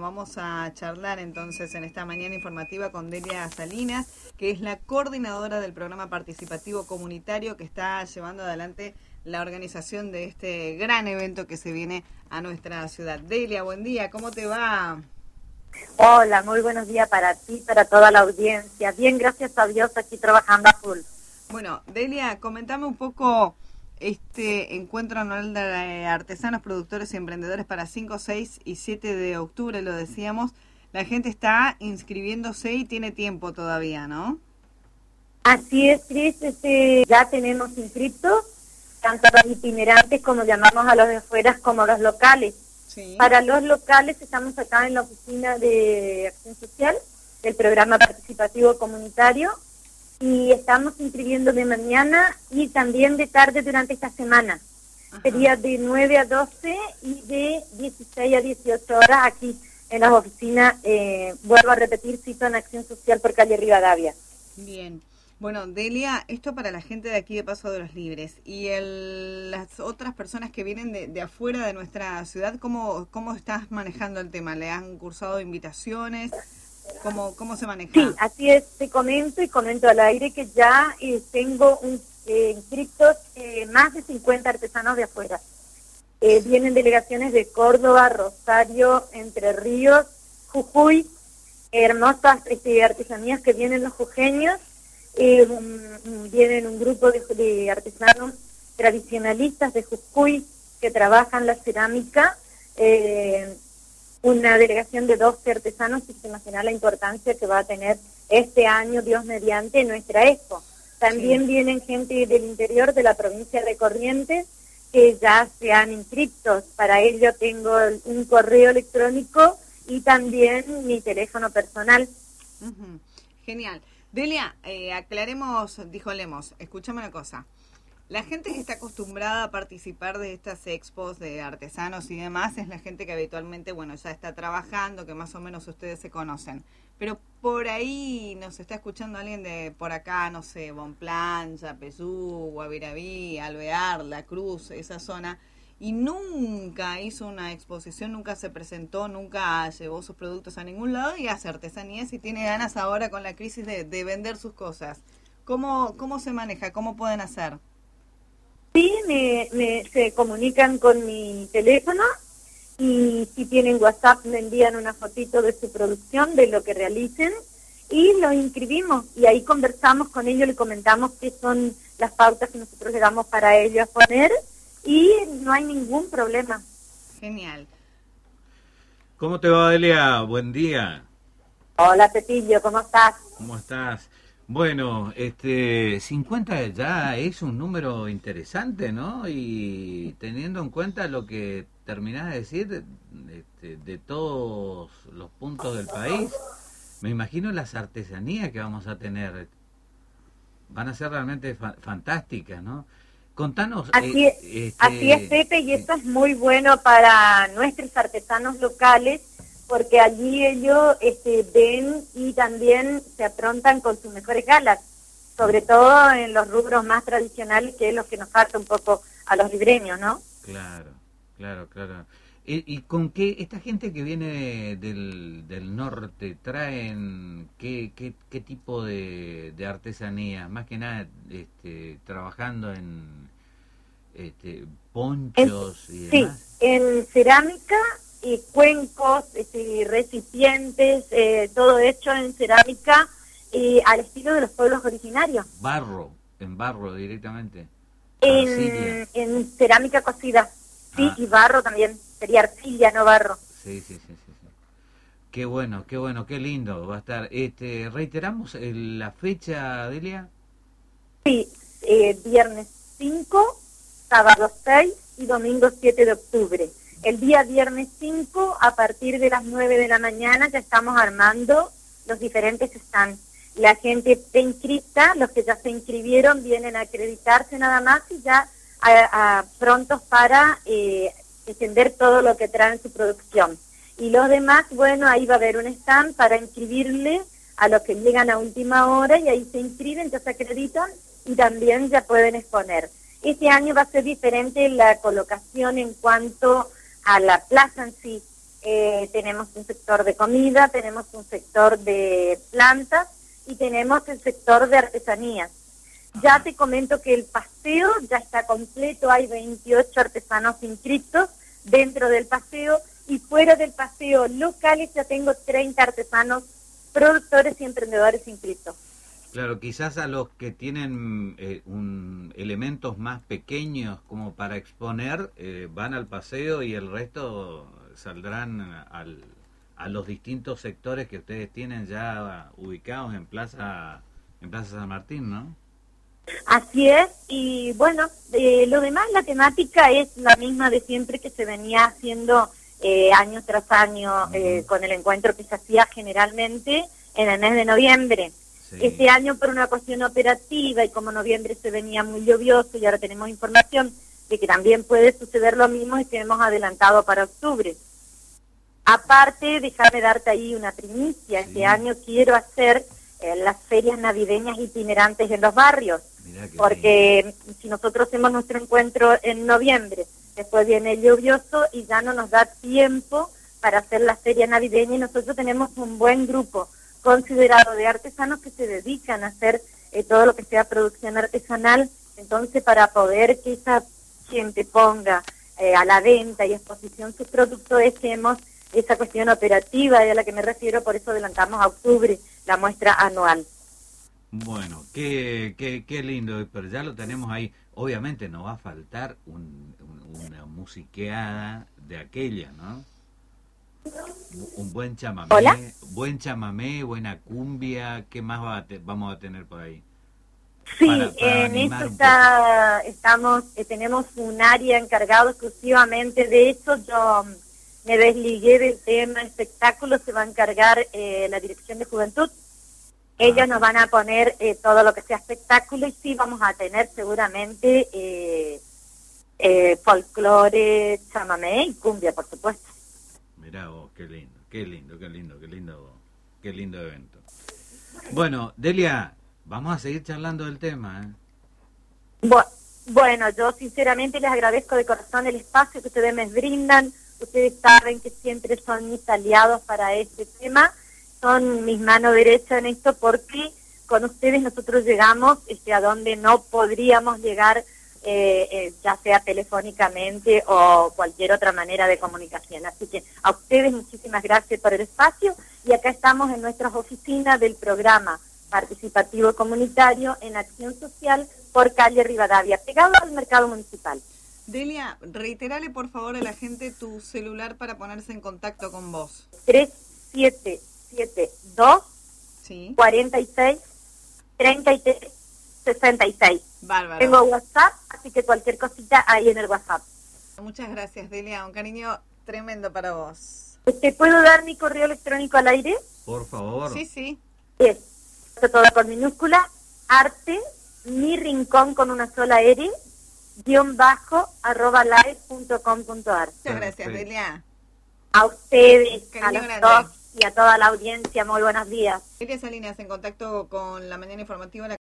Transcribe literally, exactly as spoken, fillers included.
vamos a charlar entonces en esta mañana informativa con Delia Salinas, que es la coordinadora del programa participativo comunitario que está llevando adelante la organización de este gran evento que se viene a nuestra ciudad. Delia, buen día, ¿cómo te va? Hola, muy buenos días para ti, para toda la audiencia. Bien, gracias a Dios, aquí trabajando a full. Bueno, Delia, comentame un poco este encuentro anual de artesanos, productores y emprendedores para cinco, seis y siete de octubre, lo decíamos. La gente está inscribiéndose y tiene tiempo todavía, ¿no? Así es, Cris, este, ya tenemos inscritos, tanto los itinerantes como llamamos a los de afuera como los locales. Sí. Para los locales estamos acá en la oficina de Acción Social, del programa participativo comunitario, y estamos inscribiendo de mañana y también de tarde durante esta semana. Ajá. Sería de nueve a doce y de dieciséis a dieciocho horas aquí en las oficinas, eh, vuelvo a repetir, cito en Acción Social por calle Rivadavia. Bien. Bueno, Delia, esto para la gente de aquí de Paso de los Libres y el, las otras personas que vienen de, de afuera de nuestra ciudad, ¿cómo, cómo estás manejando el tema? ¿Le han cursado invitaciones? ¿Cómo, cómo se maneja? Sí, así es, te comento y comento al aire que ya eh, tengo un, eh, inscritos eh, más de cincuenta artesanos de afuera. Eh, vienen delegaciones de Córdoba, Rosario, Entre Ríos, Jujuy, hermosas este, artesanías que vienen los jujeños. Eh, um, vienen un grupo de, de artesanos tradicionalistas de Jujuy que trabajan la cerámica, eh, una delegación de doce artesanos, y se imagina la importancia que va a tener este año, Dios mediante, nuestra expo. También sí. Vienen gente del interior de la provincia de Corrientes que ya se han inscrito. Para ello tengo un correo electrónico y también mi teléfono personal. Uh-huh. Genial. Delia, eh, aclaremos, dijo Lemos, escúchame una cosa. La gente que está acostumbrada a participar de estas expos de artesanos y demás es la gente que habitualmente, bueno, ya está trabajando, que más o menos ustedes se conocen. Pero por ahí nos está escuchando alguien de por acá, no sé, Bonplan, Yapeyú, Guaviraví, Alvear, La Cruz, esa zona, y nunca hizo una exposición, nunca se presentó, nunca llevó sus productos a ningún lado y hace artesanías y tiene ganas ahora con la crisis de, de vender sus cosas. ¿Cómo, cómo se maneja? ¿Cómo pueden hacer? Sí, me, me, se comunican con mi teléfono y si tienen WhatsApp me envían una fotito de su producción, de lo que realicen y los inscribimos y ahí conversamos con ellos, le comentamos qué son las pautas que nosotros le damos para ellos a poner y no hay ningún problema. Genial. ¿Cómo te va, Delia? Buen día. Hola, Pepillo, ¿cómo estás? ¿Cómo estás? Bueno, este cincuenta ya es un número interesante, ¿no? Y teniendo en cuenta lo que terminás de decir, este, de todos los puntos del país, me imagino las artesanías que vamos a tener van a ser realmente fa- fantásticas, ¿no? Contanos. Así, eh, es, este, así es, Pepe, y esto es muy bueno para nuestros artesanos locales, porque allí ellos este, ven y también se aprontan con sus mejores galas, sobre todo en los rubros más tradicionales, que es lo que nos falta un poco a los libreños, ¿no? Claro, claro, claro. ¿Y, y con qué, esta gente que viene del, del norte, traen qué, qué, qué tipo de, de artesanía? Más que nada este, trabajando en este, ponchos en, y demás. Sí, en cerámica y cuencos, este, recipientes, eh, todo hecho en cerámica y al estilo de los pueblos originarios. Barro, en barro directamente. En, en cerámica cocida, sí, ah. Y barro también, sería arcilla, no barro. Sí, sí, sí, sí, sí. Qué bueno, qué bueno, qué lindo va a estar. Este, ¿reiteramos el, la fecha, Delia? Sí, eh, viernes cinco, sábado seis y domingo siete de octubre. El día viernes cinco, a partir de las nueve de la mañana, ya estamos armando los diferentes stands. La gente está inscrita, los que ya se inscribieron vienen a acreditarse nada más y ya a, a, prontos para eh, extender todo lo que traen su producción. Y los demás, bueno, ahí va a haber un stand para inscribirle a los que llegan a última hora y ahí se inscriben, ya se acreditan y también ya pueden exponer. Este año va a ser diferente la colocación en cuanto a la plaza en sí. eh, tenemos un sector de comida, tenemos un sector de plantas y tenemos el sector de artesanías. Ya te comento que el paseo ya está completo, hay veintiocho artesanos inscritos dentro del paseo y fuera del paseo locales ya tengo treinta artesanos, productores y emprendedores inscritos. Claro, quizás a los que tienen eh, un, elementos más pequeños como para exponer, eh, van al paseo y el resto saldrán al, a los distintos sectores que ustedes tienen ya ubicados en Plaza, en Plaza San Martín, ¿no? Así es, y bueno, eh, lo demás, la temática es la misma de siempre que se venía haciendo eh, año tras año, uh-huh. eh, con el encuentro que se hacía generalmente en el mes de noviembre. Sí. Este año por una cuestión operativa y como noviembre se venía muy lluvioso y ahora tenemos información de que también puede suceder lo mismo y que hemos adelantado para octubre. Aparte, déjame darte ahí una primicia, sí. Este año quiero hacer eh, las ferias navideñas itinerantes en los barrios, porque bien. Si nosotros hacemos nuestro encuentro en noviembre, después viene el lluvioso y ya no nos da tiempo para hacer la feria navideña y nosotros tenemos un buen grupo considerado de artesanos que se dedican a hacer eh, todo lo que sea producción artesanal, entonces para poder que esa gente ponga eh, a la venta y exposición sus productos es que hemos esa cuestión operativa y a la que me refiero, por eso adelantamos a octubre la muestra anual. Bueno, qué, qué, qué lindo, pero ya lo tenemos ahí. Obviamente no va a faltar un, un, una musiqueada de aquella, ¿no? Un buen chamamé, ¿Hola? buen chamamé, buena cumbia, ¿qué más va a te, vamos a tener por ahí? Sí, para, para en esto está, estamos, eh, tenemos un área encargado exclusivamente de eso. Yo me desligué del tema espectáculo, se va a encargar eh, la Dirección de Juventud. Ellos ah. nos van a poner eh, todo lo que sea espectáculo y sí vamos a tener seguramente eh, eh, folclore, chamamé y cumbia, por supuesto. Mirá vos, qué lindo, qué lindo, qué lindo, qué lindo, qué lindo evento. Bueno, Delia, vamos a seguir charlando del tema, ¿eh? Bu- bueno, yo sinceramente les agradezco de corazón el espacio que ustedes me brindan. Ustedes saben que siempre son mis aliados para este tema. Son mis manos derechas en esto porque con ustedes nosotros llegamos este, a donde no podríamos llegar, eh, eh, ya sea telefónicamente o cualquier otra manera de comunicación. Así que a ustedes muchísimas gracias por el espacio y acá estamos en nuestras oficinas del programa participativo comunitario en acción social por calle Rivadavia, pegado al mercado municipal. Delia, reiterale por favor a la gente tu celular para ponerse en contacto con vos. tres siete siete dos, sí. cuarenta y seis, treinta y tres, sesenta y seis. Bárbaro. Tengo WhatsApp, así que cualquier cosita ahí en el WhatsApp. Muchas gracias, Delia. Un cariño tremendo para vos. ¿Te puedo dar mi correo electrónico al aire? Por favor. Sí, sí. Es todo con minúscula, arte, mi rincón con una sola R, guión bajo, arroba live punto com punto ar. Muchas gracias, Delia. A ustedes, cariño a los grande. dos y a toda la audiencia, muy buenos días. Delia Salinas en contacto con La Mañana Informativa.